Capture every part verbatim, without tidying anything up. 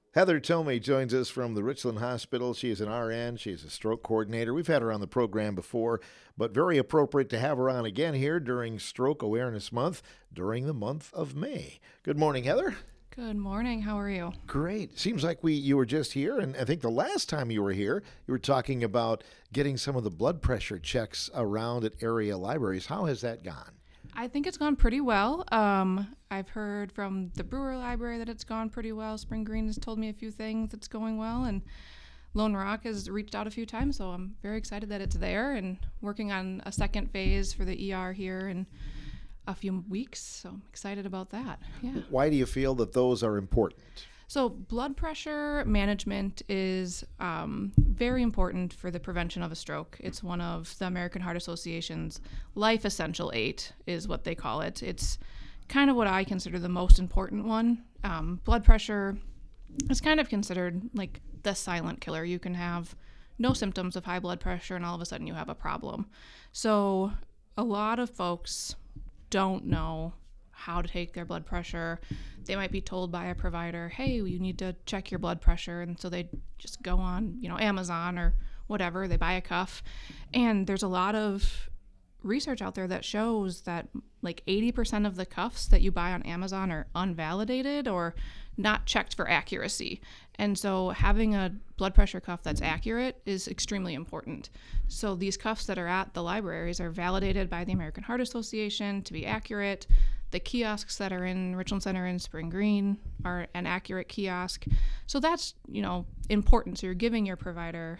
Heather Tomei joins us from the Richland Hospital. She is an R N. She is a stroke coordinator. We've had her on the program before, but very appropriate to have her on again here during Stroke Awareness Month, during the month of May. Good morning, Heather. Good morning. How are you? Great. Seems like we you were just here, and I think the last time you were here, you were talking about getting some of the blood pressure checks around at area libraries. How has that gone? I think it's gone pretty well. Um, I've heard from the Brewer Library that it's gone pretty well. Spring Green has told me a few things that's going well, and Lone Rock has reached out a few times, so I'm very excited that it's there and working on a second phase for the E R here in a few weeks, so I'm excited about that. Yeah. Why do you feel that those are important? So blood pressure management is um, very important for the prevention of a stroke. It's one of the American Heart Association's life essential eight is what they call it. It's kind of what I consider the most important one. Um, blood pressure is kind of considered like the silent killer. You can have no symptoms of high blood pressure and all of a sudden you have a problem. So a lot of folks don't know how to take their blood pressure. They might be told by a provider, hey, you need to check your blood pressure. And so they just go on, you know, Amazon or whatever. They buy a cuff. And there's a lot of research out there that shows that like eighty percent of the cuffs that you buy on Amazon are unvalidated or not checked for accuracy. And so having a blood pressure cuff that's accurate is extremely important. So these cuffs that are at the libraries are validated by the American Heart Association to be accurate. The kiosks that are in Richland Center and Spring Green are an accurate kiosk. So that's, you know, important. So you're giving your provider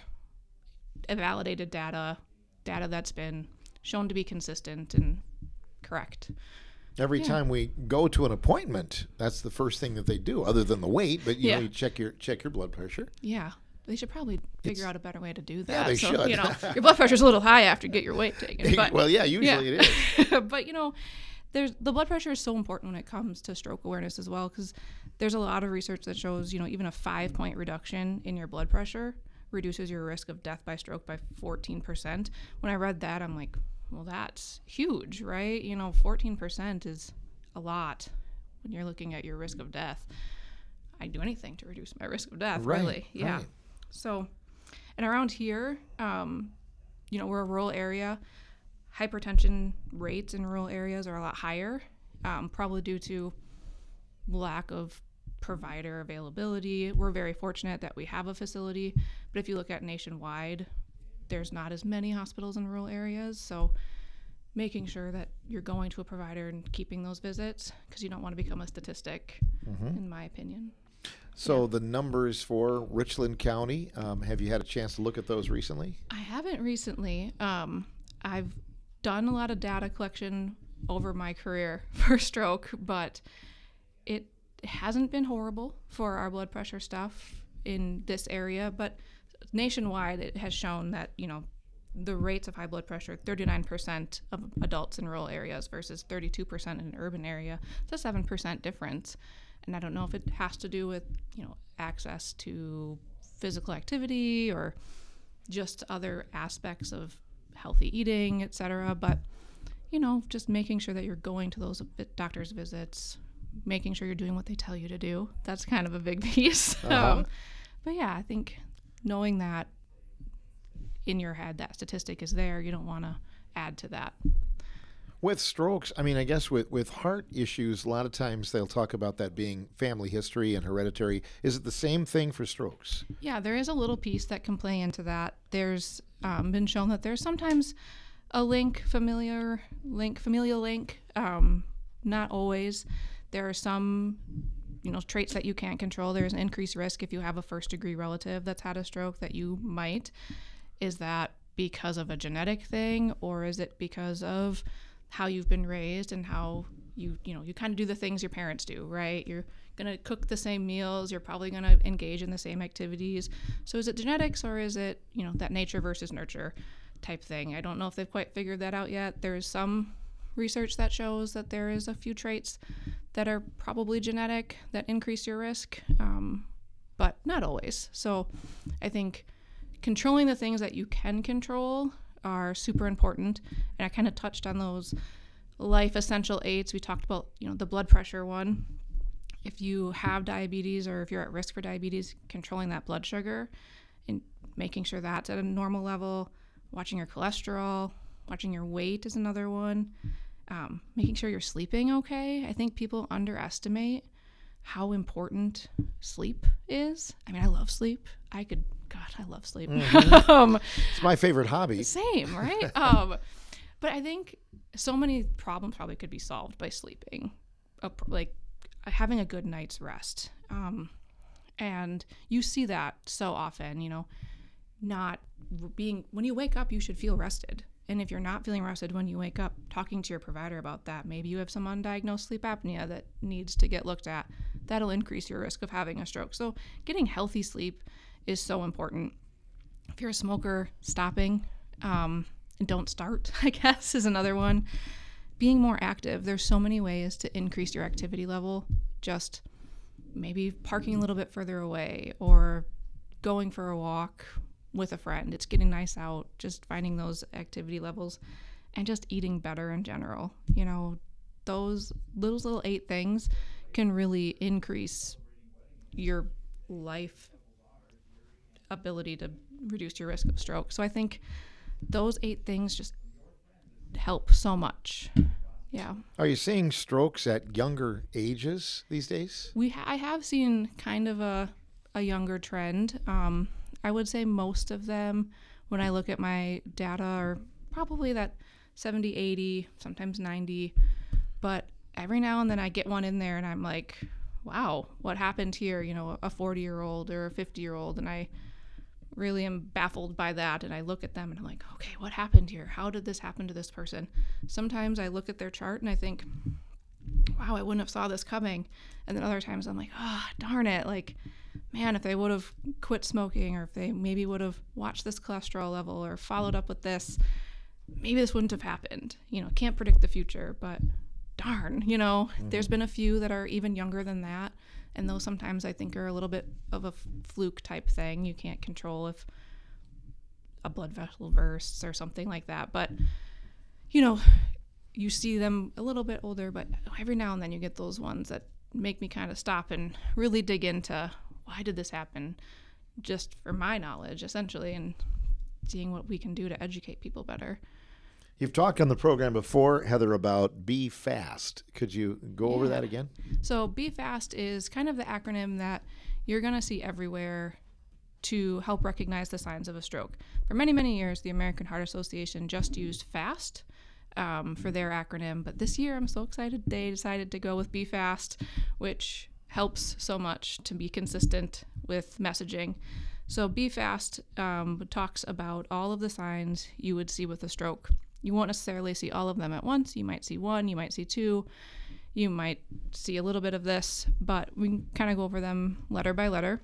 a validated data, data that's been shown to be consistent and correct. Every Yeah. time we go to an appointment, that's the first thing that they do, other than the wait. But you Yeah. know, you check your check your blood pressure. Yeah. They should probably figure It's- out a better way to do that. Yeah, they so, should. You know, your blood pressure's a little high after you get your weight taken. But Well, yeah, usually yeah. it is. But, you know, there's the blood pressure is so important when it comes to stroke awareness as well, because there's a lot of research that shows, you know, even a five point reduction in your blood pressure reduces your risk of death by stroke by fourteen percent. When I read that, I'm like, well, that's huge, right? You know, fourteen percent is a lot when you're looking at your risk of death. I'd do anything to reduce my risk of death, Right, really. Yeah. right. So, and around here, um, you know, we're a rural area. Hypertension rates in rural areas are a lot higher, um, probably due to lack of provider availability. We're very fortunate that we have a facility, but if you look at nationwide, there's not as many hospitals in rural areas. So making sure that you're going to a provider and keeping those visits, because you don't want to become a statistic, in my opinion. So the numbers for Richland County, um, have you had a chance to look at those recently? I haven't recently. Um, I've done a lot of data collection over my career for stroke, but it hasn't been horrible for our blood pressure stuff in this area. But nationwide, it has shown that, you know, the rates of high blood pressure, thirty-nine percent of adults in rural areas versus thirty-two percent in an urban area. It's a seven percent difference. And I don't know if it has to do with, you know, access to physical activity or just other aspects of healthy eating, et cetera. But, you know, just making sure that you're going to those doctor's visits, making sure you're doing what they tell you to do. That's kind of a big piece. Uh-huh. Um, but yeah, I think knowing that in your head, that statistic is there, you don't want to add to that. With strokes, I mean, I guess with, with heart issues, a lot of times they'll talk about that being family history and hereditary. Is it the same thing for strokes? Yeah, there is a little piece that can play into that. There's um, been shown that there's sometimes a link, familiar link, familial link. Um, not always. There are some, you know, traits that you can't control. There's an increased risk if you have a first degree relative that's had a stroke that you might. Is that because of a genetic thing, or is it because of how you've been raised and how you, you know, you kind of do the things your parents do, right? You're going to cook the same meals. You're probably going to engage in the same activities. So is it genetics, or is it, you know, that nature versus nurture type thing? I don't know if they've quite figured that out yet. There's some research that shows that there is a few traits that are probably genetic that increase your risk, um, but not always. So I think controlling the things that you can control are super important. And I kind of touched on those life essential eights. We talked about, you know, the blood pressure one. if you have diabetes or if you're at risk for diabetes, controlling that blood sugar and making sure that's at a normal level, watching your cholesterol, watching your weight is another one, um, making sure you're sleeping okay. I think people underestimate how important sleep is. I mean, I love sleep. I could, God, I love sleep. Mm-hmm. um, It's my favorite hobby. same, right? um, but I think so many problems probably could be solved by sleeping, a, like having a good night's rest. Um, and you see that so often, you know, not being, when you wake up, you should feel rested. And if you're not feeling rested when you wake up, talking to your provider about that, maybe you have some undiagnosed sleep apnea that needs to get looked at. That'll increase your risk of having a stroke. So getting healthy sleep is so important. If you're a smoker, stopping, um, and don't start, I guess, is another one. Being more active. There's so many ways to increase your activity level. Just maybe parking a little bit further away or going for a walk with a friend. It's getting nice out, just finding those activity levels and just eating better in general. You know, those little, little eight things can really increase your life ability to reduce your risk of stroke. So I think those eight things just help so much. Yeah. Are you seeing strokes at younger ages these days? We ha- I have seen kind of a, a younger trend. Um, I would say most of them, when I look at my data, are probably that seventy, eighty, sometimes ninety. But every now and then I get one in there and I'm like, wow, what happened here? You know, a forty-year-old or a fifty-year-old. And I really am baffled by that. And I look at them and I'm like, okay, what happened here? How did this happen to this person? Sometimes I look at their chart and I think, wow, I wouldn't have saw this coming. And then other times I'm like, oh, darn it. Like, man, if they would have quit smoking or if they maybe would have watched this cholesterol level or followed up with this, maybe this wouldn't have happened. You know, can't predict the future, but darn, you know, mm-hmm. There's been a few that are even younger than that. And those sometimes I think are a little bit of a fluke type thing. You can't control if a blood vessel bursts or something like that. But, you know, you see them a little bit older, but every now and then you get those ones that make me kind of stop and really dig into why did this happen, just for my knowledge, essentially, and seeing what we can do to educate people better. You've talked on the program before, Heather, about Be Fast. Could you go yeah. over that again? So Be Fast is kind of the acronym that you're going to see everywhere to help recognize the signs of a stroke. For many, many years, the American Heart Association just used FAST um, for their acronym. But this year, I'm so excited they decided to go with Be Fast, which helps so much to be consistent with messaging. So Be Fast um, talks about all of the signs you would see with a stroke. You won't necessarily see all of them at once. You might see one, you might see two, you might see a little bit of this, but we can kind of go over them letter by letter.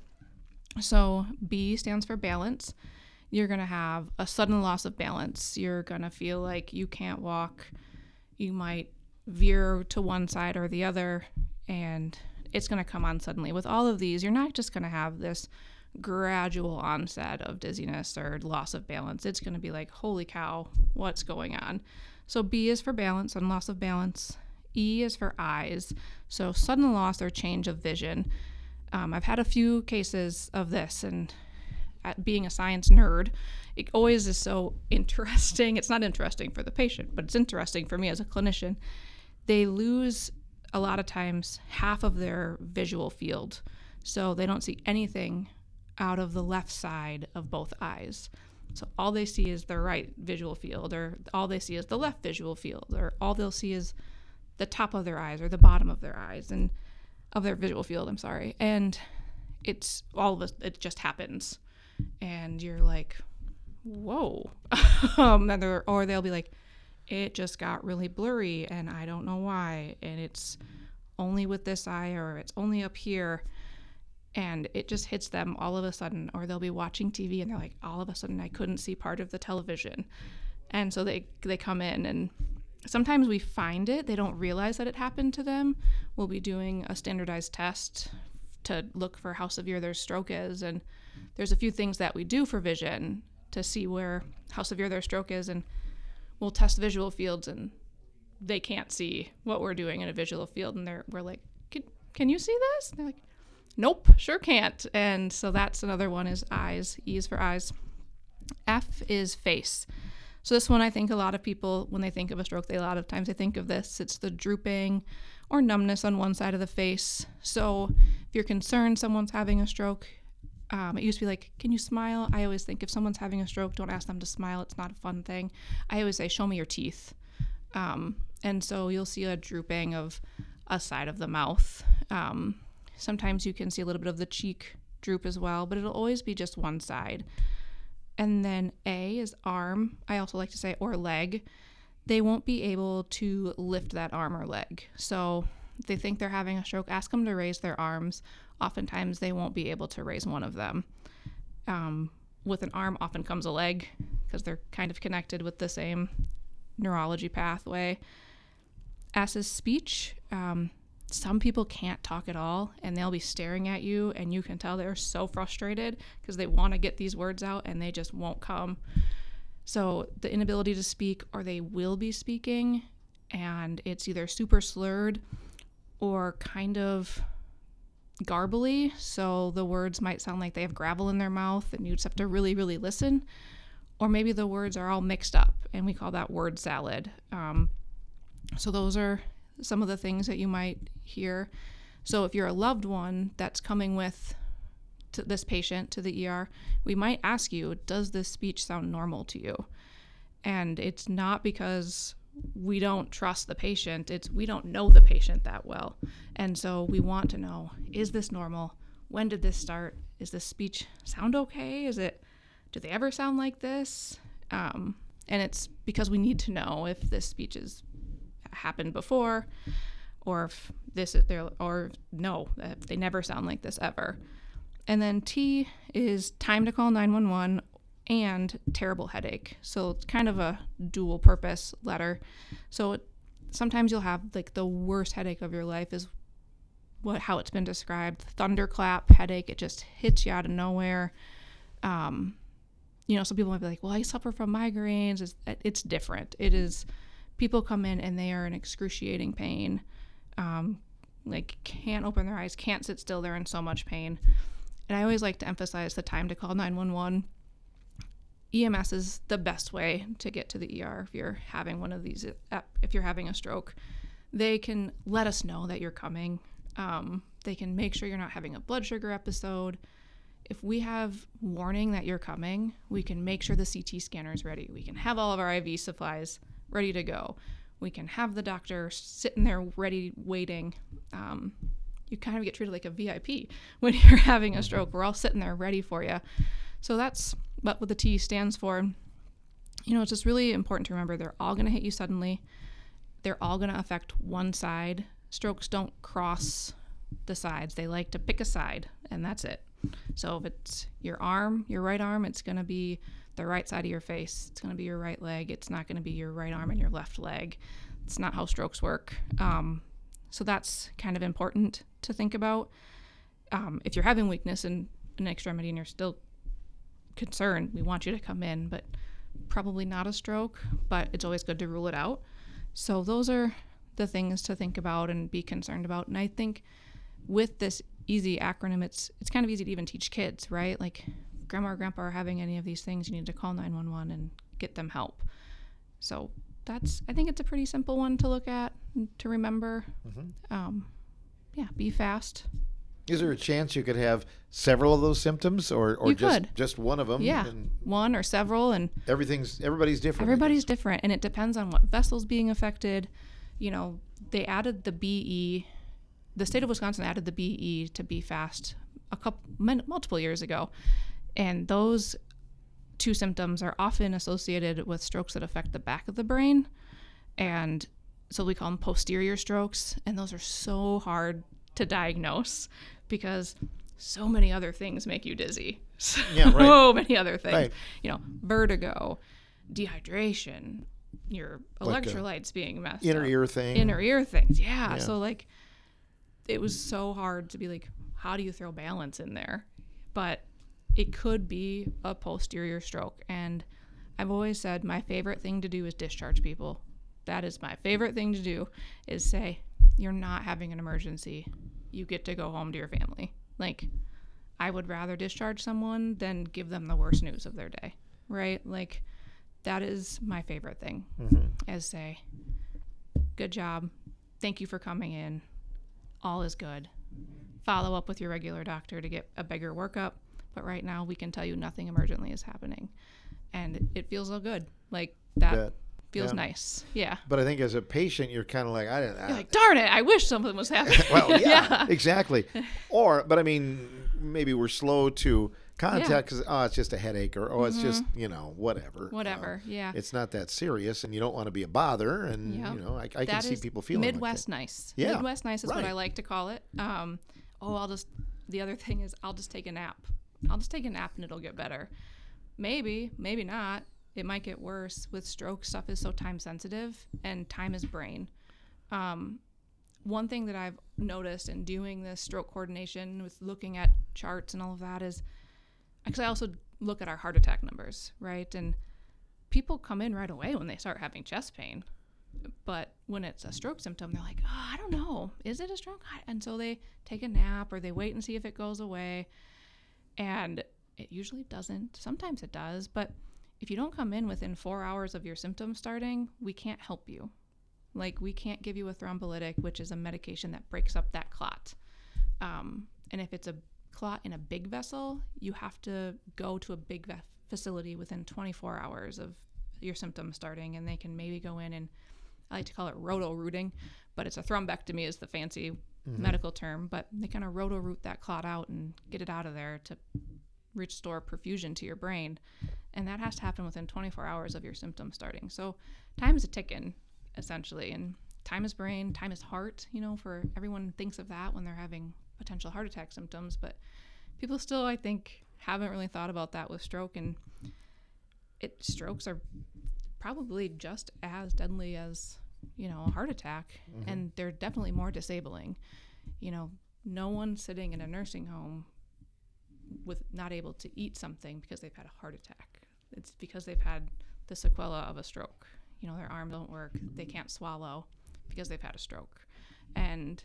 So B stands for balance. You're going to have a sudden loss of balance. You're going to feel like you can't walk. You might veer to one side or the other, and it's going to come on suddenly. With all of these, you're not just going to have this gradual onset of dizziness or loss of balance. It's going to be like, holy cow, what's going on? So B is for balance, sudden loss of balance. E is for eyes, so sudden loss or change of vision. Um, I've had a few cases of this, and at being a science nerd, it always is so interesting. It's not interesting for the patient, but it's interesting for me as a clinician. They lose a lot of times half of their visual field, so they don't see anything out of the left side of both eyes. So all they see is their right visual field, or all they see is the left visual field, or all they'll see is the top of their eyes or the bottom of their eyes and of their visual field, I'm sorry. And it's all of us, it just happens. And you're like, whoa. um, and or they'll be like, it just got really blurry and I don't know why. And it's only with this eye, or it's only up here. And it just hits them all of a sudden. Or they'll be watching T V and they're like, all of a sudden I couldn't see part of the television. And so they, they come in, and sometimes we find it. They don't realize that it happened to them. We'll be doing a standardized test to look for how severe their stroke is. And there's a few things that we do for vision to see where how severe their stroke is. And we'll test visual fields, and they can't see what we're doing in a visual field. And they're we're like, can, can you see this? And they're like, nope, sure can't. And so that's another one is eyes. E is for eyes. F is face. So this one, I think a lot of people, when they think of a stroke, they a lot of times they think of this. It's the drooping or numbness on one side of the face. So if you're concerned someone's having a stroke, um, it used to be like, can you smile? I always think if someone's having a stroke, don't ask them to smile. It's not a fun thing. I always say, show me your teeth. Um, and so you'll see a drooping of a side of the mouth. Um, sometimes you can see a little bit of the cheek droop as well, but it'll always be just one side. And then A is arm. I also like to say or leg. They won't be able to lift that arm or leg. So if they think they're having a stroke, ask them to raise their arms. Oftentimes they won't be able to raise one of them. Um, with an arm often comes a leg because they're kind of connected with the same neurology pathway. S is speech. Um, Some people can't talk at all, and they'll be staring at you, and you can tell they're so frustrated because they want to get these words out, and they just won't come. So the inability to speak, or they will be speaking, and it's either super slurred or kind of garbly. So the words might sound like they have gravel in their mouth, and you just have to really, really listen. Or maybe the words are all mixed up, and we call that word salad. Um, so those are some of the things that you might hear. So if you're a loved one that's coming with to this patient to the E R, we might ask you, does this speech sound normal to you? And it's not because we don't trust the patient, it's we don't know the patient that well. And so we want to know, is this normal? When did this start? Is this speech sound okay? Is it, do they ever sound like this? Um, and it's because we need to know if this speech has happened before, or if this is there, or no, if they never sound like this ever. And then T is time to call nine one one and terrible headache. So it's kind of a dual purpose letter. So it, sometimes you'll have like the worst headache of your life is what how it's been described, thunderclap headache. It just hits you out of nowhere. Um, you know, some people might be like, well, I suffer from migraines. It's, it's different. It is, people come in and they are in excruciating pain. Um, like can't open their eyes, can't sit still. They're in so much pain. And I always like to emphasize the time to call nine one one. E M S is the best way to get to the E R if you're having one of these, if you're having a stroke. They can let us know that you're coming. Um, they can make sure you're not having a blood sugar episode. If we have warning that you're coming, we can make sure the C T scanner is ready. We can have all of our I V supplies ready to go. We can have the doctor sitting there ready, waiting. Um, you kind of get treated like a V I P when you're having a stroke. We're all sitting there ready for you. So that's what the T stands for. You know, it's just really important to remember they're all going to hit you suddenly. They're all going to affect one side. Strokes don't cross the sides. They like to pick a side, and that's it. So if it's your arm, your right arm, it's going to be the right side of your face. It's going to be your right leg. It's not going to be your right arm and your left leg. It's not how strokes work. Um, so that's kind of important to think about. Um, if you're having weakness in an extremity and you're still concerned, we want you to come in, but probably not a stroke, but it's always good to rule it out. So those are the things to think about and be concerned about. And I think with this EASY acronym, it's it's kind of easy to even teach kids, right? Like if grandma or grandpa are having any of these things, you need to call nine one one and get them help. So that's, I think it's a pretty simple one to look at and to remember. Mm-hmm. Um, yeah, be fast. Is there a chance you could have several of those symptoms, or, or you just could. just one of them? Yeah, and one or several, and everything's everybody's different. Everybody's different, and it depends on what vessel's being affected. You know, they added the B E. The state of Wisconsin added the B E to Be Fast a couple multiple years ago, and those two symptoms are often associated with strokes that affect the back of the brain, and so we call them posterior strokes, and those are so hard to diagnose because so many other things make you dizzy. So yeah, right. many other things. Right. You know, vertigo, dehydration, your Like electrolytes being messed inner up. ear thing. Inner ear things, yeah. Yeah. So like, it was so hard to be like, how do you throw balance in there? But it could be a posterior stroke. And I've always said my favorite thing to do is discharge people. That is my favorite thing to do, is say, you're not having an emergency. you get to go home to your family. Like, I would rather discharge someone than give them the worst news of their day, right? Like, that is my favorite thing, mm-hmm. is say, good job. Thank you for coming in. All is good. Follow up with your regular doctor to get a bigger workup. But right now we can tell you nothing emergently is happening. And it feels so good. Like, that Bet. feels yeah. nice. Yeah. But I think as a patient, you're kind of like, I didn't. You're like, darn it, I wish something was happening. Well, yeah, yeah, exactly. Or, but I mean, maybe we're slow to contact Yeah. because, oh, it's just a headache, or, oh, it's Mm-hmm. just, you know, whatever. Whatever, Uh, yeah. It's not that serious, and you don't want to be a bother. And, Yep. you know, I, I can That see is people feeling Midwest like nice. Yeah, Midwest nice is right. what I like to call it. Um, oh, I'll just, the other thing is I'll just take a nap. I'll just take a nap and it'll get better. Maybe, maybe not. It might get worse. With stroke, stuff is so time sensitive, and time is brain. Um, one thing that I've noticed in doing this stroke coordination with looking at charts and all of that is, because I also look at our heart attack numbers, right? And people come in right away when they start having chest pain. But when it's a stroke symptom, they're like, oh, I don't know. Is it a stroke? And so they take a nap or they wait and see if it goes away. And it usually doesn't. Sometimes it does. But if you don't come in within four hours of your symptoms starting, we can't help you. Like, we can't give you a thrombolytic, which is a medication that breaks up that clot. Um, and if it's a clot in a big vessel, you have to go to a big ve- facility within twenty-four hours of your symptoms starting, and they can maybe go in and, I like to call it roto-rooting, but it's a thrombectomy is the fancy mm-hmm. medical term, but they kind of roto-root that clot out and get it out of there to restore perfusion to your brain. And that has to happen within twenty-four hours of your symptoms starting. So time is a ticking, essentially. And time is brain, time is heart, you know, for everyone thinks of that when they're having potential heart attack symptoms. But people still, I think, haven't really thought about that with stroke. And it strokes are probably just as deadly as, you know, a heart attack. Mm-hmm. And they're definitely more disabling. You know, no one sitting in a nursing home with not able to eat something because they've had a heart attack. It's because they've had the sequela of a stroke. You know, their arms don't work. They can't swallow because they've had a stroke. And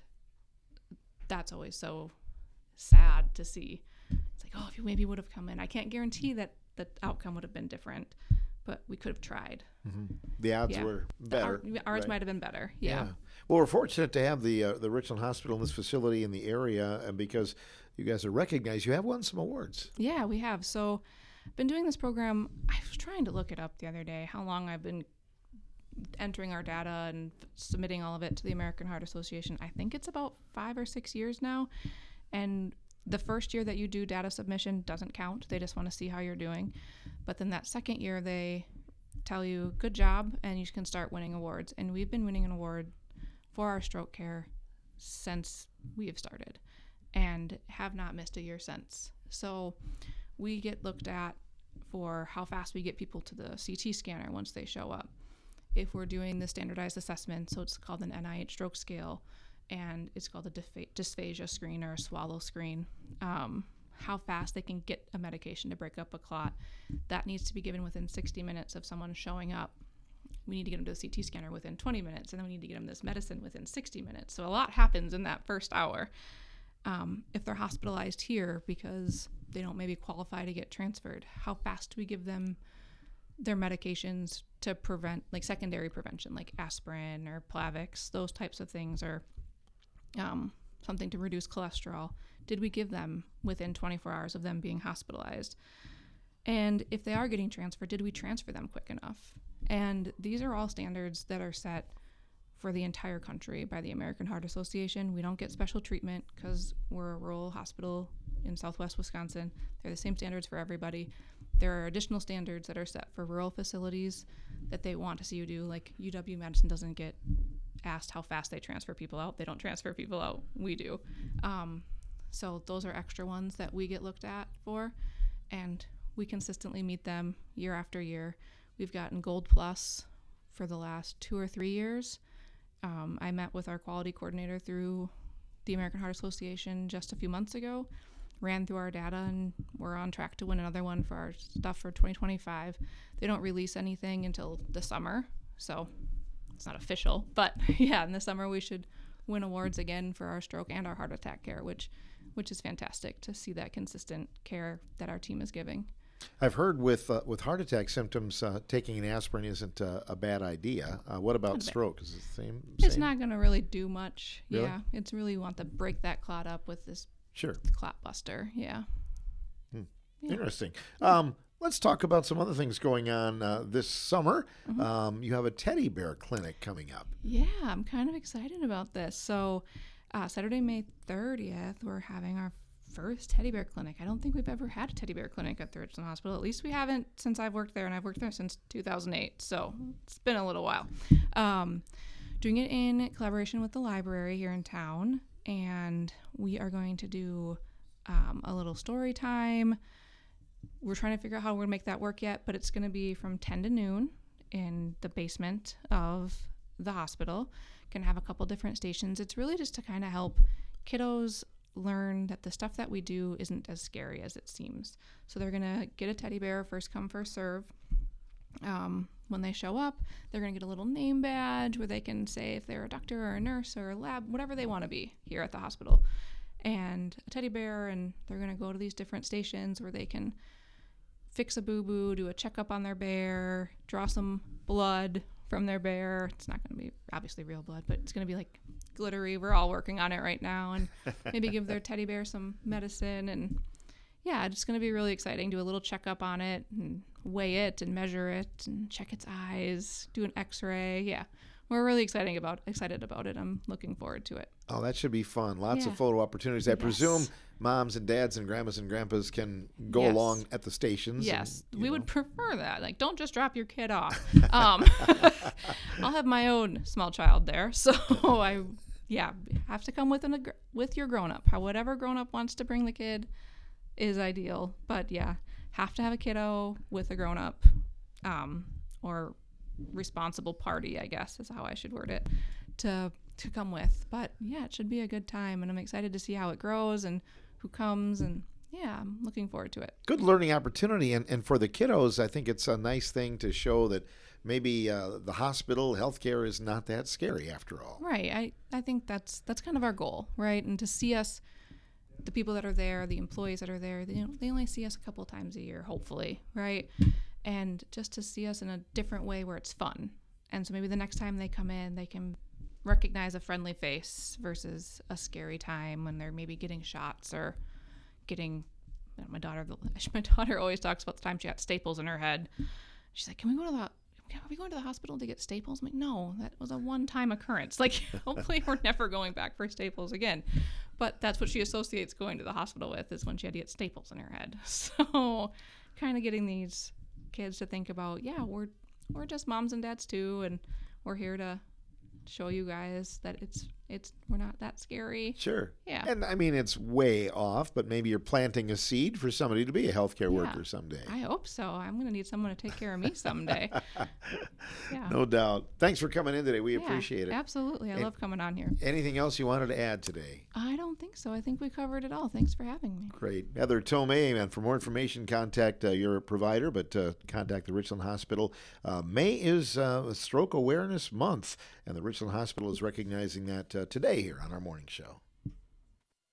that's always so sad to see. It's like, oh, if you maybe would have come in. I can't guarantee that the outcome would have been different, but we could have tried. Mm-hmm. The odds yeah. were better. The, our, ours right? might have been better. Yeah. yeah. Well, we're fortunate to have the uh, the Richland Hospital in this facility in the area, and because you guys are recognized, you have won some awards. Yeah, we have. So I've been doing this program. I was trying to look it up the other day, how long I've been entering our data and submitting all of it to the American Heart Association. I think it's about five or six years now. And the first year that you do data submission doesn't count. They just want to see how you're doing. But then that second year, they tell you, good job, and you can start winning awards. And we've been winning an award for our stroke care since we have started and have not missed a year since. So we get looked at for how fast we get people to the C T scanner once they show up. If we're doing the standardized assessment, so it's called an N I H stroke scale, and it's called a dysph- dysphagia screen or a swallow screen, um, how fast they can get a medication to break up a clot, that needs to be given within sixty minutes of someone showing up. We need to get them to the C T scanner within twenty minutes, and then we need to get them this medicine within sixty minutes. So a lot happens in that first hour. Um, if they're hospitalized here because they don't maybe qualify to get transferred, how fast do we give them their medications to prevent, like secondary prevention, like aspirin or Plavix, those types of things, or um, something to reduce cholesterol? Did we give them within twenty-four hours of them being hospitalized? And if they are getting transferred, did we transfer them quick enough? And these are all standards that are set for the entire country by the American Heart Association. We don't get special treatment because we're a rural hospital in southwest Wisconsin. They're the same standards for everybody. There are additional standards that are set for rural facilities that they want to see you do. Like U W-Medicine doesn't get asked how fast they transfer people out. They don't transfer people out. We do. Um, so those are extra ones that we get looked at for, and we consistently meet them year after year. We've gotten Gold Plus for the last two or three years. Um, I met with our quality coordinator through the American Heart Association just a few months ago, ran through our data, and we're on track to win another one for our stuff for twenty twenty-five. They don't release anything until the summer, so it's not official. But yeah, in the summer we should win awards again for our stroke and our heart attack care, which which is fantastic to see that consistent care that our team is giving. I've heard with uh, with heart attack symptoms, uh, taking an aspirin isn't uh, a bad idea. Uh, what about stroke? Is it the same? It's same? not going to really do much. Really? Yeah, it's really want to break that clot up with this Sure. clot buster. Yeah. Hmm. Yeah. Interesting. Um, let's talk about some other things going on uh, this summer. Mhm. Um, you have a teddy bear clinic coming up. Yeah, I'm kind of excited about this. So, uh, Saturday, May thirtieth, we're having our first teddy bear clinic. I don't think we've ever had a teddy bear clinic at the Richland Hospital. At least we haven't since I've worked there, and I've worked there since two thousand eight. So it's been a little while. Um, doing it in collaboration with the library here in town, and we are going to do um, a little story time. We're trying to figure out how we're going to make that work yet, but it's going to be from ten to noon in the basement of the hospital. Going to have a couple different stations. It's really just to kind of help kiddos learn that the stuff that we do isn't as scary as it seems. So they're going to get a teddy bear, first come, first serve. Um, when they show up, they're going to get a little name badge where they can say if they're a doctor or a nurse or a lab, whatever they want to be here at the hospital. And a teddy bear, and they're going to go to these different stations where they can fix a boo-boo, do a checkup on their bear, draw some blood from their bear. It's not going to be obviously real blood, but it's going to be like glittery. We're all working on it right now, and maybe give their teddy bear some medicine. And yeah, it's going to be really exciting. Do a little checkup on it and weigh it and measure it and check its eyes, do an x-ray. Yeah, we're really exciting about excited about it. I'm looking forward to it. Oh, that should be fun. Lots Yeah. of photo opportunities. I Yes. presume moms and dads and grandmas and grandpas can go Yes. along at the stations. Yes, and, you we know. would prefer that. Like, don't just drop your kid off. Um, I'll have my own small child there, so I, yeah, have to come with an ag- with your grown up. How whatever grown up wants to bring the kid is ideal, but yeah, have to have a kiddo with a grown up, um, or responsible party, I guess is how I should word it, to to come with. But yeah, it should be a good time, and I'm excited to see how it grows and who comes, and yeah, I'm looking forward to it. Good learning opportunity. And, and for the kiddos, I think it's a nice thing to show that maybe uh, the hospital healthcare is not that scary after all. Right. I, I think that's that's kind of our goal, right? And to see us, the people that are there, the employees that are there, they, they only see us a couple times a year, hopefully, right? And just to see us in a different way where it's fun. And so maybe the next time they come in, they can recognize a friendly face versus a scary time when they're maybe getting shots or getting, you know, my daughter, my daughter always talks about the time she got staples in her head. She's like, can we go to the, are we going to the hospital to get staples? I'm like, no, that was a one-time occurrence. Like, hopefully we're never going back for staples again. But that's what she associates going to the hospital with, is when she had to get staples in her head. So kind of getting these kids to think about, yeah, we're we're just moms and dads too, and we're here to show you guys that it's it's we're not that scary. Sure. Yeah. And I mean, it's way off, but maybe you're planting a seed for somebody to be a healthcare Yeah. worker someday. I hope so. I'm going to need someone to take care of me someday. Yeah. No doubt. Thanks for coming in today. We Yeah, appreciate it. Absolutely. I And- love coming on here. Anything else you wanted to add today? I don't think so. I think we covered it all. Thanks for having me. Great. Heather Tomei, and for more information, contact uh, your provider, but uh, contact the Richland Hospital. Uh, May is uh, Stroke Awareness Month, and the Richland Hospital is recognizing that uh, today here on our morning show.